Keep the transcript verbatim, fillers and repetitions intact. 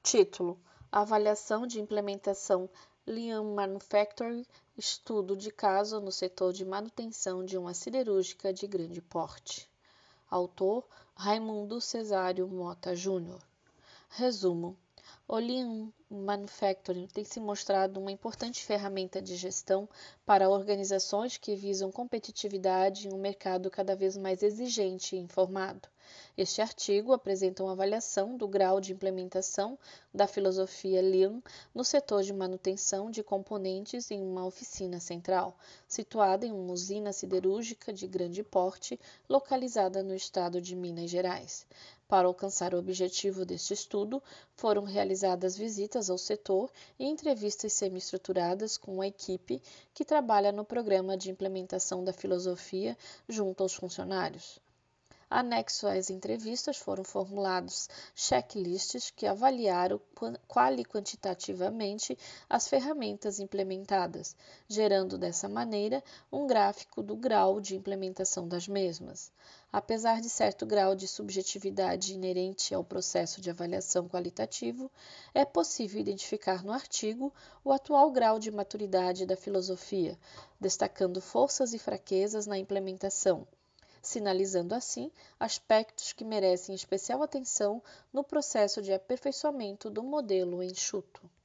Título: Avaliação de implementação Lean Manufacturing, estudo de caso no setor de manutenção de uma siderúrgica de grande porte. Autor: Raimundo Cesário Mota Júnior. Resumo: o Lean Manufacturing tem se mostrado uma importante ferramenta de gestão para organizações que visam competitividade em um mercado cada vez mais exigente e informado. Este artigo apresenta uma avaliação do grau de implementação da filosofia Lean no setor de manutenção de componentes em uma oficina central, situada em uma usina siderúrgica de grande porte, localizada no estado de Minas Gerais. Para alcançar o objetivo deste estudo, foram realizadas visitas ao setor e entrevistas semi-estruturadas com a equipe que trabalha no programa de implementação da filosofia junto aos funcionários. Anexo às entrevistas foram formulados checklists que avaliaram quali e quantitativamente as ferramentas implementadas, gerando dessa maneira um gráfico do grau de implementação das mesmas. Apesar de certo grau de subjetividade inerente ao processo de avaliação qualitativo, é possível identificar no artigo o atual grau de maturidade da filosofia, destacando forças e fraquezas na implementação, sinalizando assim aspectos que merecem especial atenção no processo de aperfeiçoamento do modelo enxuto.